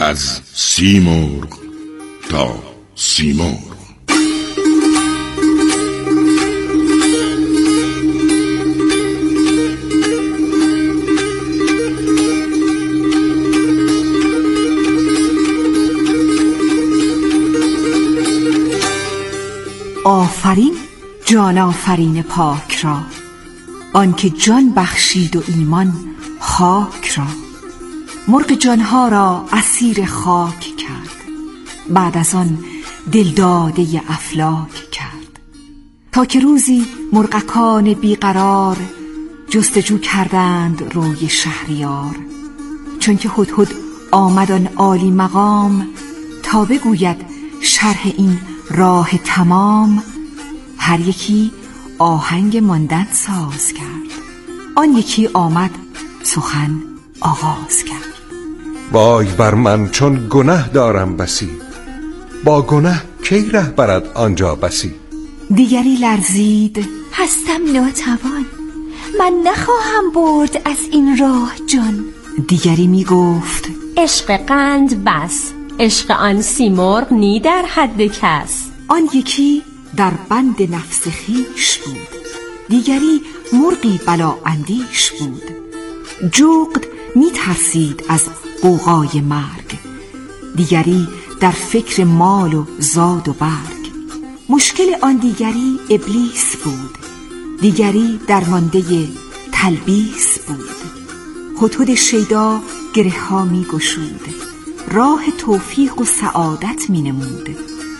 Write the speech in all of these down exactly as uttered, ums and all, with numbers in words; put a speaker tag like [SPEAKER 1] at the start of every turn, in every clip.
[SPEAKER 1] از سیمرغ تا سیمرغ.
[SPEAKER 2] آفرین جان آفرین پاک را، آنکه جان بخشید و ایمان خاک را. مرغ جانها را اسیر خاک کرد، بعد از آن دلداده افلاک کرد. تا که روزی مرغکان بیقرار جستجو کردند روی شهریار. چون که هدهد آمد آن عالی مقام، تا بگوید شرح این راه تمام. هر یکی آهنگ ماندن ساز کرد، آن یکی آمد سخن آغاز کرد.
[SPEAKER 3] وای بر من چون گناه دارم بسی، با گناه کی ره برد آنجا بسی.
[SPEAKER 2] دیگری لرزید
[SPEAKER 4] هستم ناتوان، من نخواهم برد از این راه جان.
[SPEAKER 2] دیگری می گفت
[SPEAKER 5] عشق قند بس، عشق آن سیمرغ نی در حد کس.
[SPEAKER 2] آن یکی در بند نفس خویش بود، دیگری مرغی بلا اندیش بود. جغد می ترسید از غوغای مرگ، دیگری در فکر مال و زاد و برگ. مشکل آن دیگری ابلیس بود، دیگری درمانده تلبیس بود. هدهد شیدا گره ها می گشود، راه توفیق و سعادت می نمود.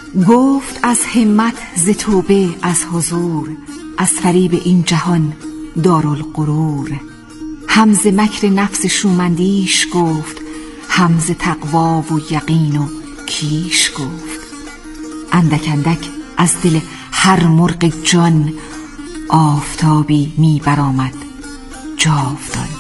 [SPEAKER 2] گفت از همت ز توبه از حضور، از فریب این جهان دارالغرور. هم ز مکر نفس شومندیش گفت، هم ز تقوا و یقین و کیش گفت. اندک اندک از دل هر مرغ جان، آفتابی می برآمد جاودان.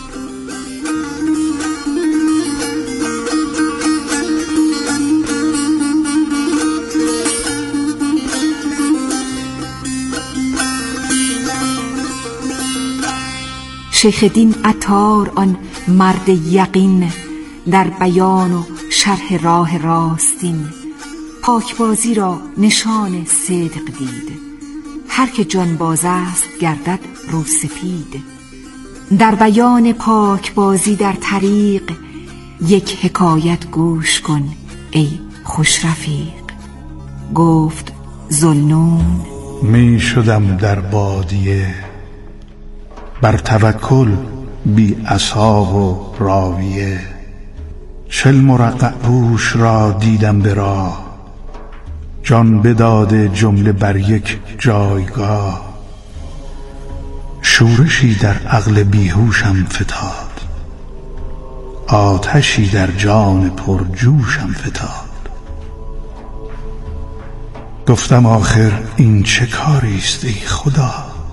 [SPEAKER 2] شیخ دین عطار آن مرد یقین، در بیان و شرح راه راستین. پاکبازی را نشان صدق دید، هر که جانباز است گردد روسفید. در بیان پاکبازی در طریق، یک حکایت گوش کن ای خوش رفیق. گفت ذوالنون
[SPEAKER 6] می شدم در بادیه، بر توکل بی عصا و راویه. چل مرقع پوش را دیدم به راه، جان بداده جمله بر یک جایگاه. شورشی در عقل بیهوشم فتاد، آتشی در جان پرجوشم فتاد. گفتم آخر این چه کاریست ای خدا،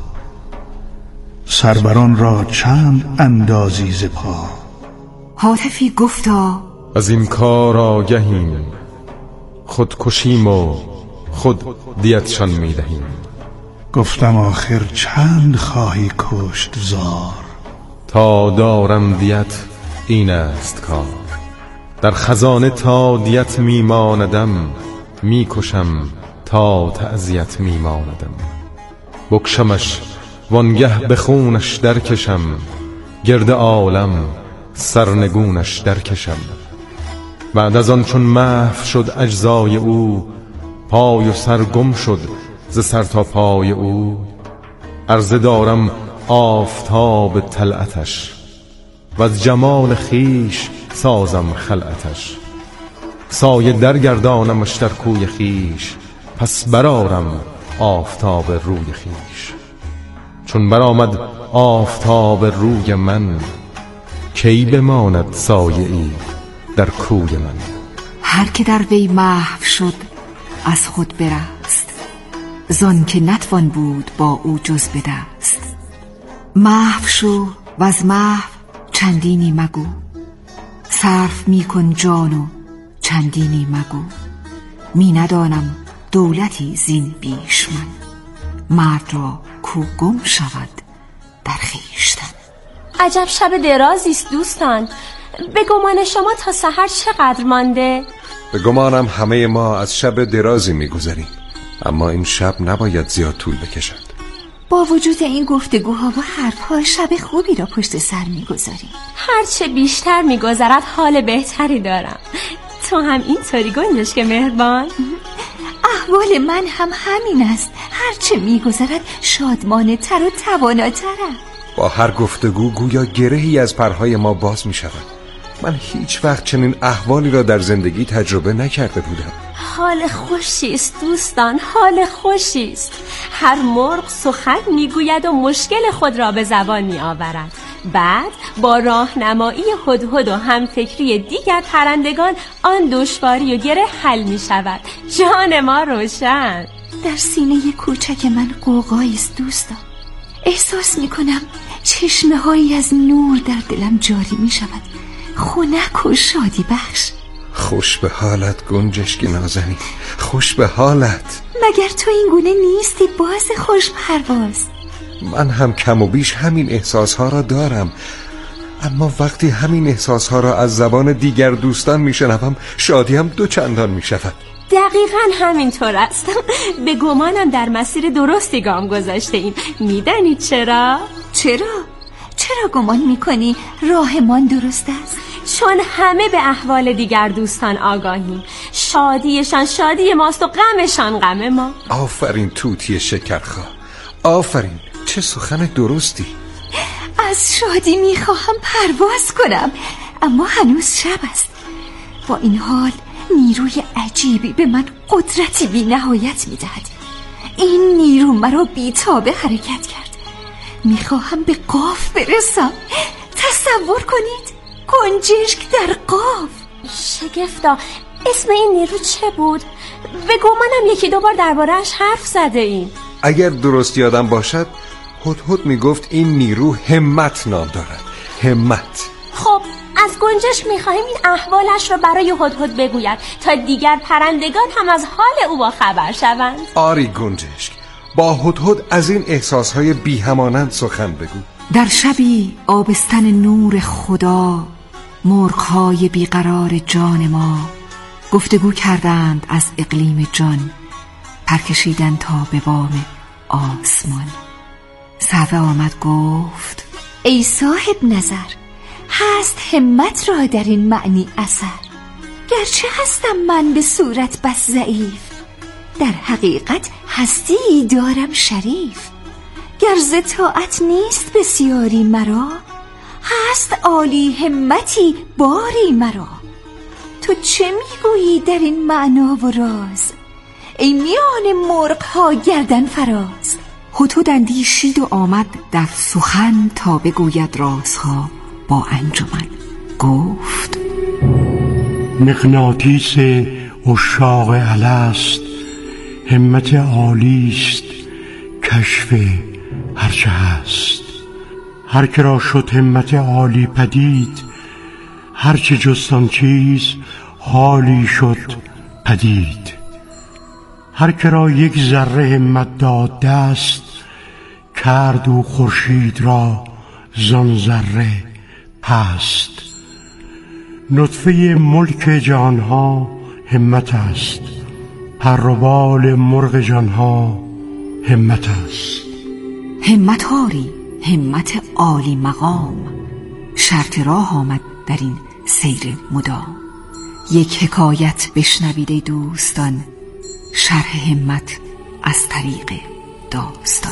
[SPEAKER 6] سروران را چند اندازی ز پا.
[SPEAKER 2] هاتفی گفتا
[SPEAKER 7] از این کار آگهیم، خود کشیم و خود دیتشان می دهیم.
[SPEAKER 6] گفتم آخر چند خواهی کشت زار،
[SPEAKER 7] تا دارم دیت این است کار. در خزانه تا دیت می ماندم، می کشم تا تعزیت می ماندم. بکشمش وانگه به خونش در کشم، گرد عالم سرنگونش در کشم. بعد از آن چون محو شد اجزای او، پای و سر گم شد ز سر تا پای او. عرضه دارم آفتاب طلعتش، و از جمال خیش سازم خلعتش. سایه درگردانمش در کوی خیش، پس برارم آفتاب روی خیش. چون برآمد آفتاب روی من، کی بماند سایه ای در کوی من.
[SPEAKER 2] هر که در وی محو شد از خود برست، زان که نتوان بود با او جز به دست. محو شو و از محو چندینی مگو، صرف می کن جان و چندینی مگو. می ندانم دولتی زین بیش من، مرد را کو گم شود در خویشتن.
[SPEAKER 5] عجب شب درازیست دوستان، به گمان شما تا سحر چقدر مانده؟
[SPEAKER 3] به گمانم همه ما از شب درازی میگذریم، اما این شب نباید زیاد طول بکشد.
[SPEAKER 4] با وجود این گفتگوها و حرفها شب خوبی را پشت سر میگذاریم.
[SPEAKER 5] هرچه بیشتر میگذرد حال بهتری دارم. تو هم اینطوری گنجش که مهربان؟
[SPEAKER 4] احوال من هم همین است. هرچه میگذرد شادمانه تر و تواناترم.
[SPEAKER 3] با هر گفتگو گویا گرهی از پرهای ما باز می شود. من هیچ وقت چنین احوالی را در زندگی تجربه نکرده بودم.
[SPEAKER 5] حال خوشی است دوستان، حال خوشی است. هر مرغ سخن میگوید و مشکل خود را به زبان می آورد. بعد با راهنمایی هدهد و همفکری دیگر پرندگان آن دشواری و گره حل می شود. جان ما روشن.
[SPEAKER 4] در سینه کوچک من قوقایی است دوستان. احساس می کنم چشمه هایی از نور در دلم جاری می شود، خنک و شادی بخش.
[SPEAKER 3] خوش به حالت گنجشک نازنین، خوش به حالت.
[SPEAKER 4] مگر تو این گونه نیستی باز خوش پرواز؟
[SPEAKER 3] من هم کم و بیش همین احساسها را دارم، اما وقتی همین احساسها را از زبان دیگر دوستان میشنوم شادیم دو چندان میشود.
[SPEAKER 5] دقیقاً همینطور است. به گمانم در مسیر درستی گام گذاشته ایم. میدانید چرا؟
[SPEAKER 4] چرا؟ چرا گمان میکنی راهمان درست است؟
[SPEAKER 5] چون همه به احوال دیگر دوستان آگاهیم. شادیشان شادی ماست و غمشان غم ما.
[SPEAKER 3] آفرین توتی شکرخواه، آفرین، چه سخن درستی.
[SPEAKER 4] از شادی میخواهم پرواز کنم، اما هنوز شب است. با این حال نیروی عجیبی به من قدرتی بی نهایت میدهد. این نیرو مرا بی‌تابه حرکت کرد. میخواهم به قاف برسم. تصور کنید، گنجشک در قاف.
[SPEAKER 5] شگفتا، اسم این نیرو چه بود؟ به گمانم یکی دو بار درباره‌اش حرف زده ایم.
[SPEAKER 3] اگر درست یادم باشد هدهد میگفت این نیرو همت نام دارد. همت.
[SPEAKER 5] خب از گنجشک میخواهیم این احوالش را برای هدهد بگوید تا دیگر پرندگان هم از حال او با خبر شوند.
[SPEAKER 3] آری گنجشک، با هدهد از این احساسهای بی همانند سخن بگو.
[SPEAKER 2] در شبی آبستن نور خدا، مرغ‌های بیقرار جان ما گفتگو کردند از اقلیم جان، پرکشیدن تا به بام آسمان. سعوه آمد گفت:
[SPEAKER 4] ای صاحب نظر، هست همت را در این معنی اثر. گرچه هستم من به صورت بس ضعیف، در حقیقت هستی دارم شریف. گر ز طاعت نیست بسیاری مرا، هست عالی همتی باری مرا. تو چه میگویی در این معنا و راز، ای میان مرغ ها گردن فراز؟
[SPEAKER 2] هدهد اندیشید و آمد در سخن تا بگوید رازها با انجمن. گفت:
[SPEAKER 6] مغناطیس عشاق الست، همت عالیست کشف هرچه هست. هر که را شد همت عالی پدید، هرچه جستان چیز حالی شد پدید. هر که را یک ذره همت داد دست، کرد او خورشید را زان ذره پست. نطفه ملک جانها همت است، پر و بال مرغ جانها همت است.
[SPEAKER 2] همت آری، همت عالی مقام، شرط راه آمد در این سیر مدام. یک حکایت بشنوید ای دوستان، شرح همت از طریق داستان.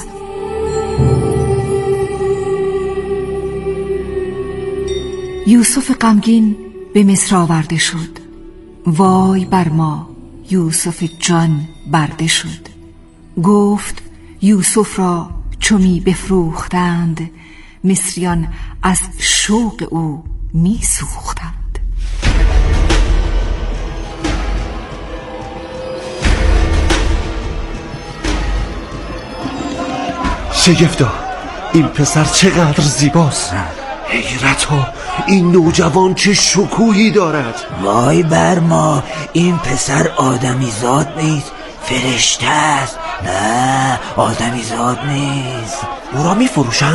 [SPEAKER 2] یوسف غمگین به مصر آورده شد، وای بر ما یوسف جان برده شد. گفت یوسف را چو می بفروختند، مصریان از شوق او می سوختند.
[SPEAKER 8] شگفتا، این پسر چقدر زیباست. حیرتا، این نوجوان چه شکوهی دارد.
[SPEAKER 9] وای بر ما، این پسر آدمی زاد نیست، فرشته است. نه، آدمی زاد نیست.
[SPEAKER 8] او را می فروشند؟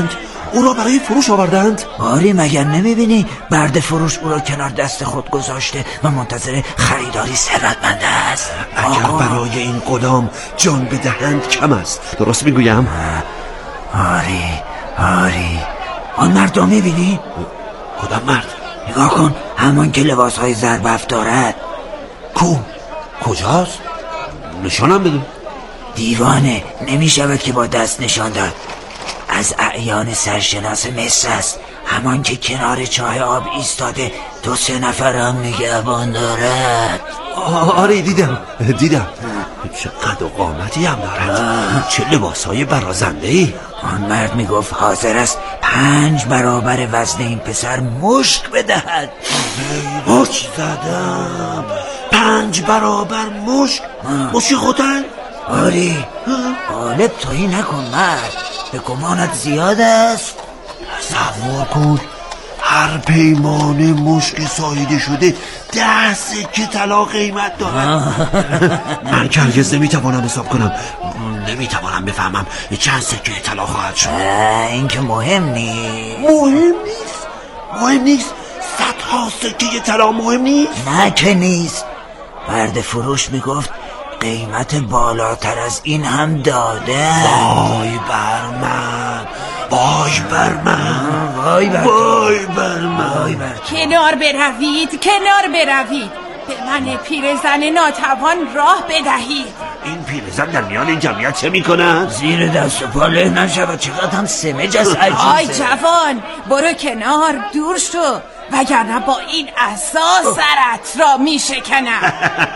[SPEAKER 8] او را برای فروش آوردند؟
[SPEAKER 9] آری مگر نمیبینی برده فروش او را کنار دست خود گذاشته و منتظر خریداری ثروتمند است.
[SPEAKER 8] اگر
[SPEAKER 9] آه.
[SPEAKER 8] برای این غلام جان بدهند کم است. درست میگویم؟
[SPEAKER 9] آری آری. آن مرد را میبینی؟
[SPEAKER 8] کدام مرد؟
[SPEAKER 9] نگاه کن، همان که لباسهای زربفت دارد.
[SPEAKER 8] کو؟ کجاست؟ نشانم بده.
[SPEAKER 9] دیوانه، نمیشود که با دست نشان داد. از اعیان سرشناس مصر است، همان که کنار چاه آب ایستاده دو سه نفر هم نگهبان دارد.
[SPEAKER 8] آره دیدم دیدم. چه قد و قامتی هم دارد. چه لباسهای برازنده ای.
[SPEAKER 9] آن مرد میگفت حاضر است پنج برابر وزن این پسر مشک بدهد.
[SPEAKER 8] مشک زدم. پنج برابر مشک؟ مشک خودن؟
[SPEAKER 9] آری. غالب تویی نکن مرد، به گمانت زیاد است.
[SPEAKER 8] تصور کن هر پیمانه مشک ساییده شده ده سکه طلا قیمت دارد. من که هرگز نمیتوانم حساب کنم. نمیتوانم بفهمم چند سکه طلا خواهد شد.
[SPEAKER 9] این که مهم نیست.
[SPEAKER 8] مهم نیست؟ مهم نیست؟ صدها سکه طلا مهم نیست؟
[SPEAKER 9] نه که نیست. برده فروش میگفت قیمت بالاتر از این هم داده.
[SPEAKER 8] وای بر من، وای بر من،
[SPEAKER 9] وای بر
[SPEAKER 8] وای بر من.
[SPEAKER 10] کنار بروید، کنار بروید. به من پیرزن ناتوان راه بدهید.
[SPEAKER 8] این پیرزن در میان این جمعیت چه میکنه؟
[SPEAKER 9] زیر دست و پا له نشود. چقدر هم سمج است.
[SPEAKER 10] آی جوان، برو کنار، دور شو، وگرنه با این عصا سرت را میشکنم.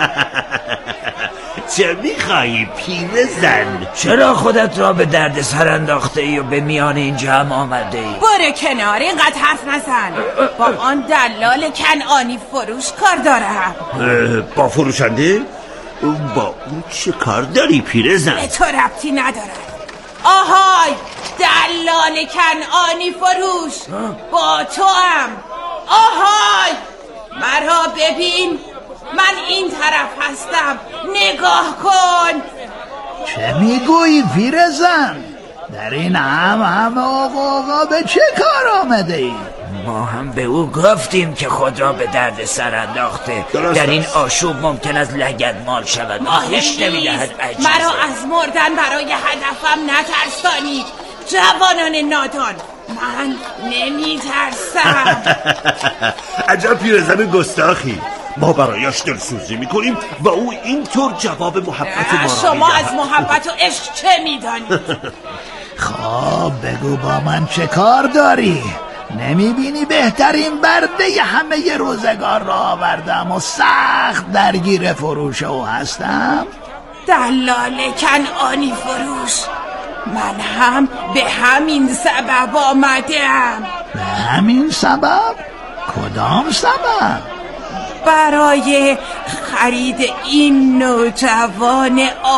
[SPEAKER 8] چه میخوایی پیرزن؟
[SPEAKER 9] چرا خودت را به درد سر انداخته ای و به میان این جمع آمده ای؟
[SPEAKER 10] برو کنار، اینقدر حرف نزن. با آن دلال کنعانی فروش کار دارم.
[SPEAKER 8] با فروشنده؟ با اون چه کار داری پیرزن؟
[SPEAKER 10] به تو ربطی ندارد. آهای دلال کنعانی فروش، با تو هم. آهای مرا ببین، من این طرف هستم، نگاه کن.
[SPEAKER 11] چه میگویی پیرزن؟ در این هم هم آقا به چه کار آمده ای؟
[SPEAKER 9] ما هم به او گفتیم که خود را به درد سر انداخته. در این آشوب ممکن است لگد مال شود. آهش نمیدهد.
[SPEAKER 10] مرا از مردن برای هدفم نترسانید جوانان نادان. من نمیترسم.
[SPEAKER 8] عجب پیرزن گستاخی. ما برایش دلسوزی میکنیم و او اینطور جواب محبت ما را
[SPEAKER 10] شما از محبت و عشق چه میدانید؟
[SPEAKER 11] خب بگو با من چه کار داری؟ نمیبینی بهترین برده همه روزگار را آوردم و سخت درگیر فروش او هستم؟
[SPEAKER 10] دلال کنعانی فروش، من هم به همین سبب آمدم.
[SPEAKER 11] به همین سبب؟ کدام سبب؟
[SPEAKER 10] برای خرید این نوجوان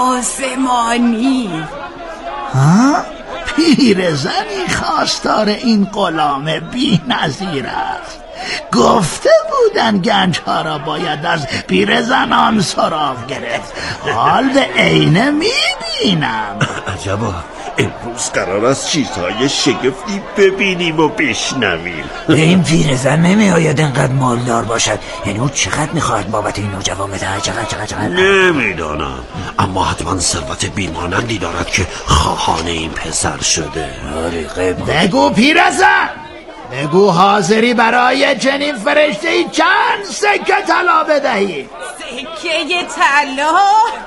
[SPEAKER 10] آسمانی.
[SPEAKER 11] ها؟ پیرزنی خواستار این غلام بی نظیر است. گفته بودن گنج ها را باید از پیرزنان سراغ گرفت. حال به عینه میبینم.
[SPEAKER 8] عجبا، امروز قرار است چیزهای شگفتی ببینیم و بشنویم.
[SPEAKER 9] به این پیرزن نمی آید انقدر مالدار باشد. یعنی او چقدر میخواهد بابت این نوجوان بده؟ چقدر چقدر چقدر؟
[SPEAKER 8] نمیدانم، اما حتما ثروت بیمانندی دارد که خواهان این پسر شده.
[SPEAKER 11] بگو پیرزن، بگو حاضری برای چنین فرشته‌ای چند سکه طلا بدهی؟
[SPEAKER 10] سکه طلا؟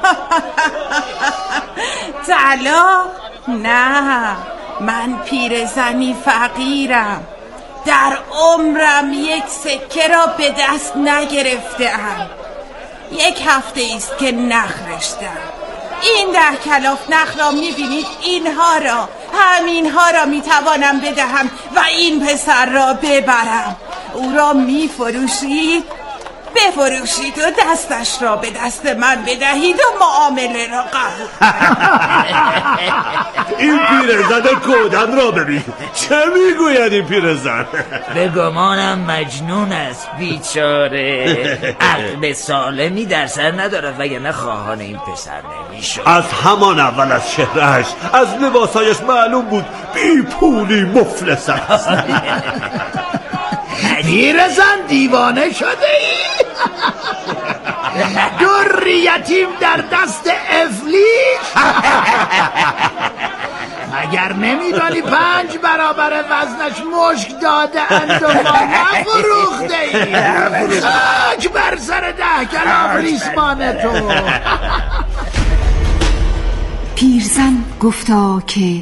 [SPEAKER 10] طلا؟ نه، من پیرزنی فقیرم. در عمرم یک سکه را به دست نگرفتم. یک هفته است که نخ رشتم. این ده کلاف نخ را میبینید؟ اینها را، همینها را میتوانم بدهم و این پسر را ببرم. او را میفروشید؟ بفروشید و دستش را به دست من بدهید و معامله را قبول.
[SPEAKER 8] این پیرزن کودن را ببین، چه میگوید این پیرزن؟
[SPEAKER 9] به گمانم مجنون است بیچاره. عقل سالمی در سر نداره وگرنه خواهان این پسر نمیشد.
[SPEAKER 8] از همان اول از چهرهش، از لباسایش معلوم بود بی پولی مفلس است.
[SPEAKER 11] پیرزن دیوانه شده ای؟ در یتیم در دست افلیس؟ مگر نمیدانی پنج برابر وزنش مشک داده اند و ما نفروخته ای؟ خاک بر سر ده کلاف ریسمان تو.
[SPEAKER 2] پیرزن گفتا که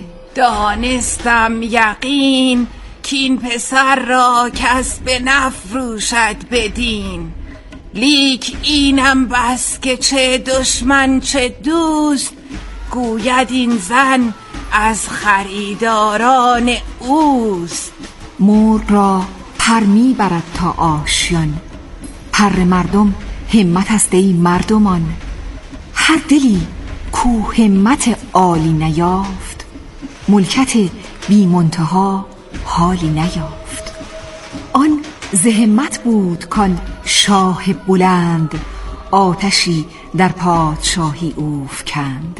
[SPEAKER 10] دانستم یقین که این پسر را کس به نفروشد بدین، لیک اینم بس که چه دشمن چه دوست گوید این زن از خریداران اوست.
[SPEAKER 2] مرغ را پر می برد تا آشیان، پر مردم همت است ای مردمان. هر دلی کو همت عالی نیافت، ملکت بی منتها حالی نیافت. آن ز همت بود کان شاه بلند، آتشی در پادشاهی اوفکند.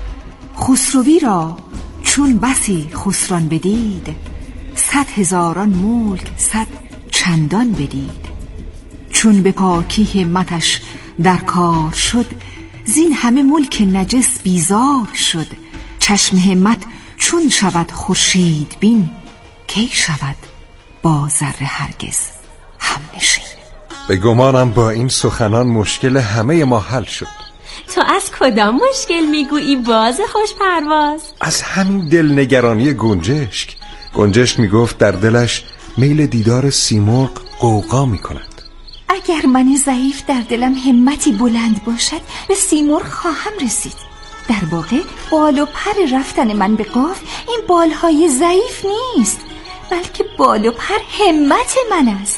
[SPEAKER 2] خسروی را چون بسی خسران بدید، صد هزاران ملک صد چندان بدید. چون به پاکی همتش در کار شد، زین همه ملک نجس بیزار شد. چشم همت چون شود خورشید بین، کی شود با ذره هرگز هم نشین.
[SPEAKER 3] به گمانم با این سخنان مشکل همه ما حل شد.
[SPEAKER 5] تو از کدام مشکل میگویی باز خوش پرواز؟
[SPEAKER 3] از همین دلنگرانی گنجشک. گنجشک میگفت در دلش میل دیدار سیمرغ قوقا میکند.
[SPEAKER 4] اگر من ضعیف در دلم همتی بلند باشد، به سیمرغ خواهم رسید. در واقع بال و پر رفتن من به قاف این بالهای ضعیف نیست، بلکه بال و پر همت من است.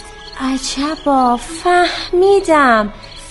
[SPEAKER 5] عجبا، فهمیدم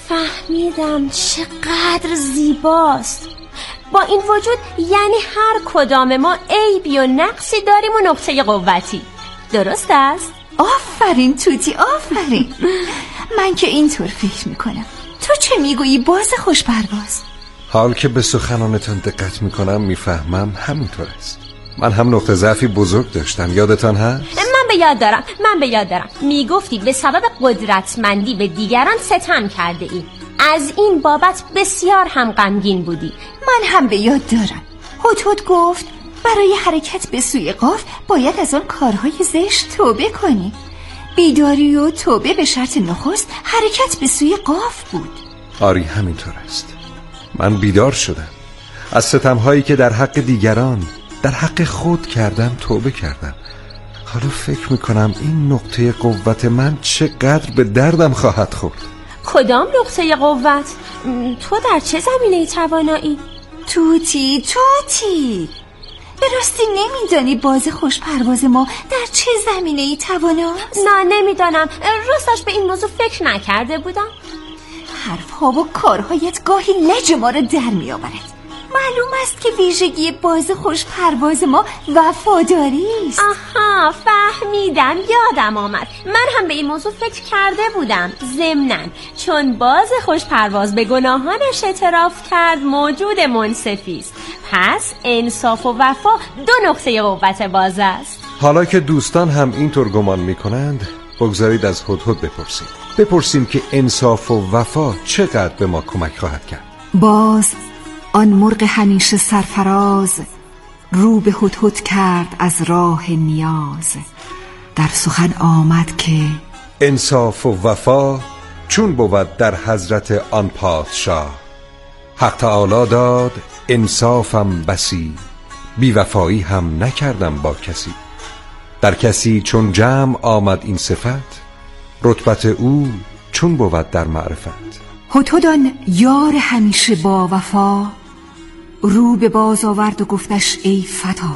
[SPEAKER 5] فهمیدم چقدر زیباست. با این وجود یعنی هر کدام ما عیبی و نقصی داریم و نقطه قوتی، درست است؟
[SPEAKER 4] آفرین توتی، آفرین. من که اینطور فکر میکنم. تو چه میگویی باز خوش پرواز؟
[SPEAKER 3] حال که به سخنانتان دقت میکنم میفهمم همینطور است. من هم نقطه ضعفی بزرگ داشتم، یادتان هست؟
[SPEAKER 5] من به یاد دارم من به یاد دارم میگفتی به سبب قدرتمندی به دیگران ستم کرده ای. از این بابت بسیار هم غمگین بودی.
[SPEAKER 4] من هم به یاد دارم هدهد گفت برای حرکت به سوی قاف باید از آن کارهای زشت توبه کنی. بیداری و توبه به شرط نخست حرکت به سوی قاف بود.
[SPEAKER 3] آری همینطور است. من بیدار شدم. از ستمهایی که در حق دیگران در حق خود کردم توبه کردم. حالا فکر میکنم این نقطه قوت من چقدر به دردم خواهد خورد.
[SPEAKER 5] کدام نقطه قوت؟ تو در چه زمینه‌ای توانایی؟
[SPEAKER 4] توتی توتی به راستی نمیدانی باز خوش پرواز ما در چه زمینه‌ای تواناست؟
[SPEAKER 5] نه نمیدانم، راستش به این موضوع فکر نکرده بودم.
[SPEAKER 4] حرفها و کارهایت گاهی لج ما را در میآورد. معلوم است که ویژگی باز خوش پرواز ما وفاداری است.
[SPEAKER 5] آها فهمیدم، یادم آمد. من هم به این موضوع فکر کرده بودم. ضمناً چون باز خوش پرواز به گناهانش اعتراف کرد موجود منصفی است، پس انصاف و وفا دو نقطه قوت باز است.
[SPEAKER 3] حالا که دوستان هم اینطور گمان میکنند، بگذارید از هدهد بپرسیم بپرسیم که انصاف و وفا چقدر به ما کمک خواهد کرد.
[SPEAKER 2] باز آن مرغ همیشه سرفراز رو به هدهد کرد از راه نیاز. در سخن آمد که
[SPEAKER 3] انصاف و وفا چون بود در حضرت آن پادشاه. حق تعالی داد انصافم بسی، بی وفایی هم نکردم با کسی. در کسی چون جمع آمد این صفت، رتبت او چون بود در معرفت.
[SPEAKER 2] هدهد آن یار همیشه با وفا، رو به باز آورد و گفتش ای فتا.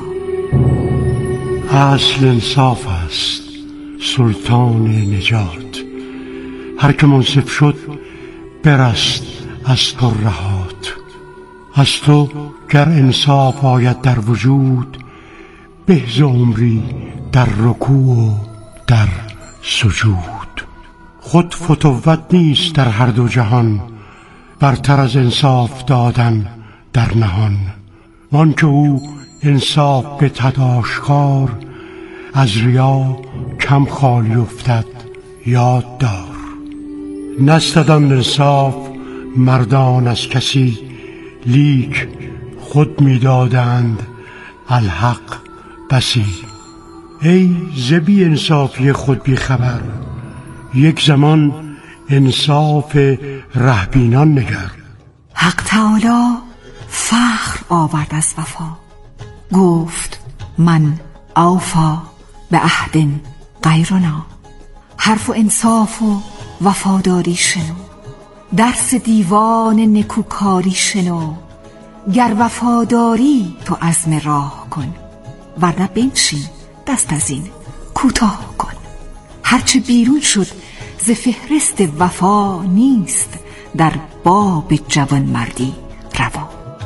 [SPEAKER 6] اصل انصاف است سلطان نجات، هر که منصف شد برست از تو رهات. از تو گر انصاف آید در وجود، به ز عمری در رکوع و در سجود. خود فتوت نیست در هر دو جهان، برتر از انصاف دادن در نهان. وان که او انصاف به تداشکار، از ریا کم خالی افتد یاد دار. نستدان انصاف مردان از کسی، لیک خود میدادند الحق بسی. ای ز بی انصافی خود بی خبر، یک زمان انصاف رهبینان نگر.
[SPEAKER 2] حق تعالی فخر آورد از وفا، گفت من اوفا به عهد غیرنا. حرف و انصاف و وفاداری شنو، درس دیوان نکوکاری شنو. گر وفاداری تو عزم راه کن، ورنه بنشین دست از این کوتاه کن. هرچه بیرون شد ز فهرست وفا، نیست در باب جوان مردی روا.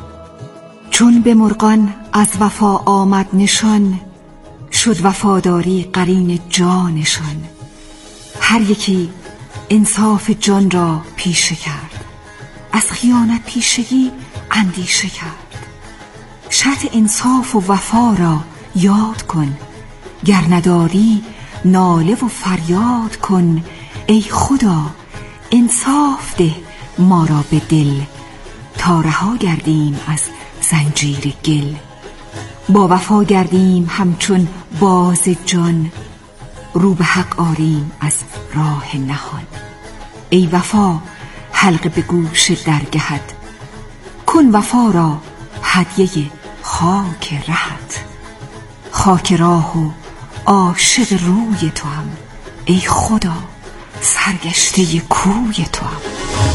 [SPEAKER 2] چون به مرغان از وفا آمد نشان، شد وفاداری قرین جانشان. هر یکی انصاف جان را پیشه کرد، از خیانت پیشگی اندیشه کرد. شرط انصاف و وفا را یاد کن، گر نداری ناله و فریاد کن. ای خدا انصاف ده ما را به دل، تا رها گردیم از زنجیر گل. با وفا گردیم همچون باز جان، رو به حق آریم از راه نهان. ای وفا حلقه به گوش درگهت، کن وفا را هدیه خاک رهت. خاک راه و عاشق روی تو هم، ای خدا سرگشته کوی تو هم.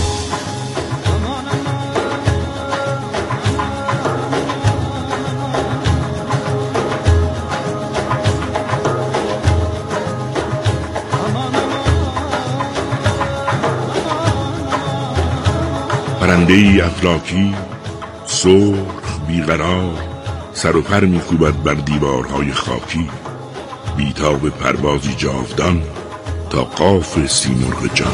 [SPEAKER 1] پرنده ای افلاکی سرخ بیقرار، سر و پر می‌کوبد بر دیوارهای خاکی. بیتاب پروازی جاودان تا قاف سیمرغ جان.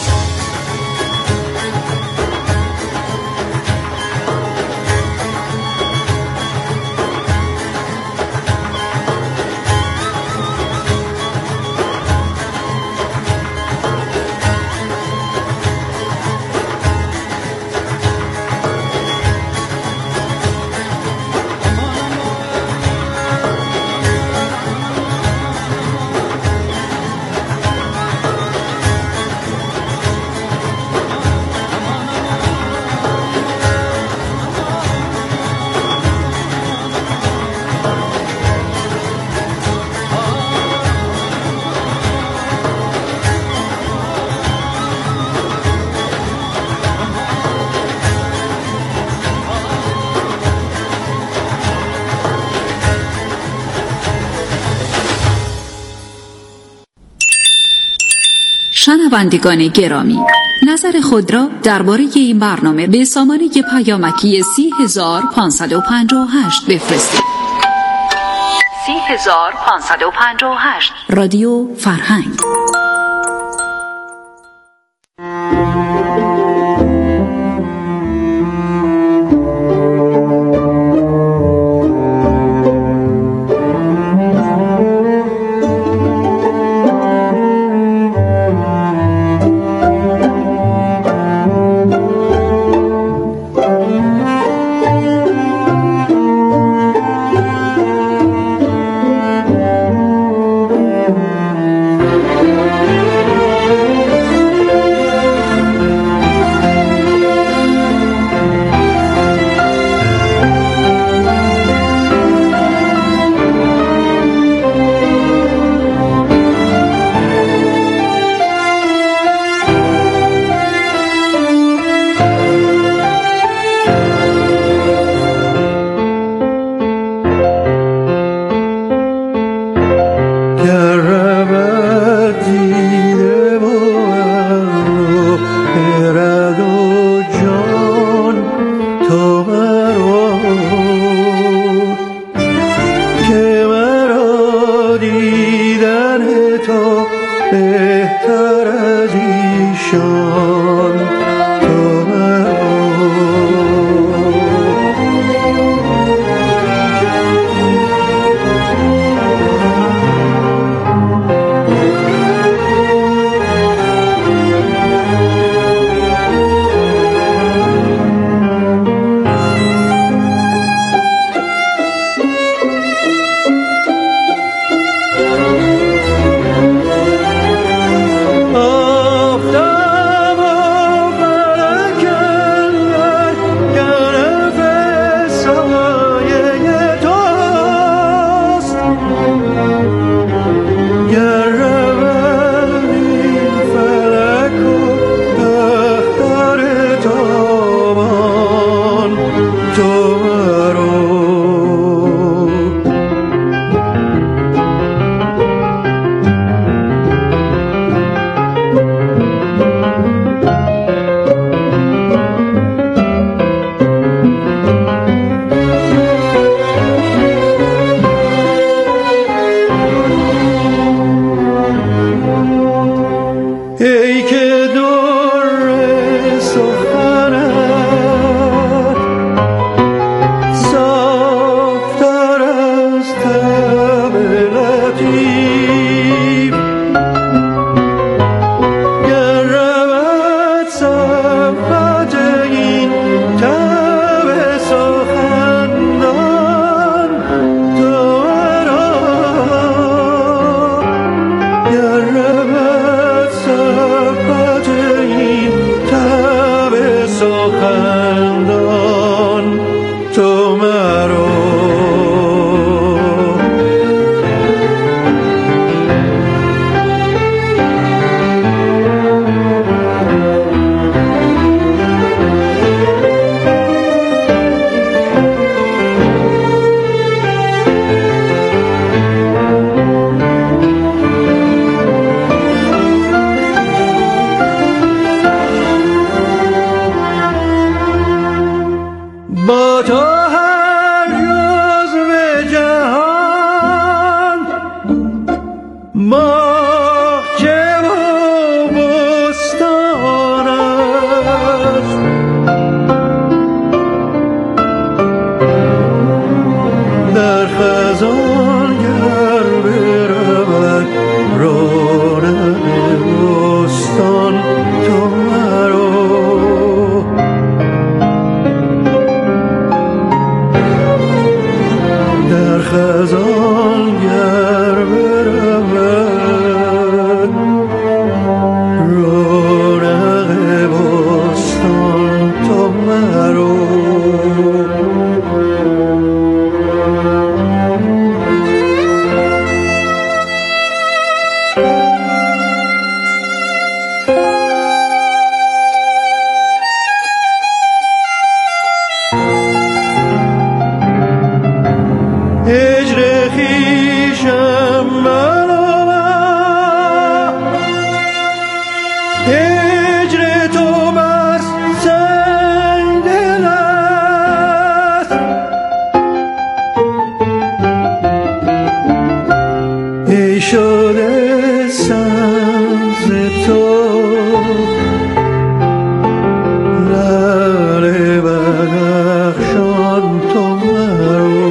[SPEAKER 12] شنوندگان گرامی، نظر خود را درباره این برنامه به سامانه پیامکی سی هزار پانصد و پنجاه و هشت بفرستید. سی هزار پانصد و پنجاه و هشت رادیو فرهنگ.
[SPEAKER 6] پریشان تو با تو هر جزو جهان باغچه و بستان است، در خزان گر برود رونق بستان تو مرا خزان گر برود رونق بستان تو مرا هجر خویشم ملامت، هجر تو بس سنگ دل است، ای شده سبز تو لعل بدخشان تو مرا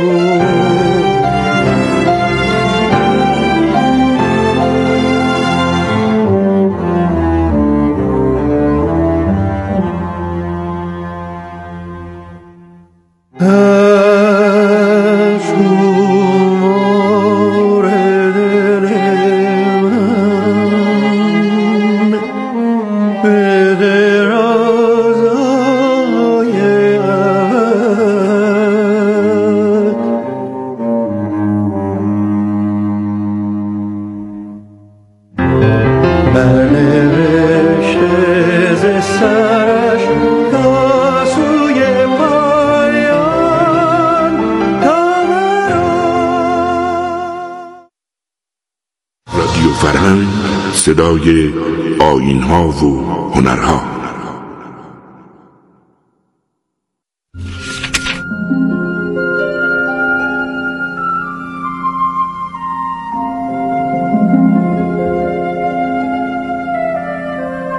[SPEAKER 1] فرهنگ صدای آیین‌ها و هنرها.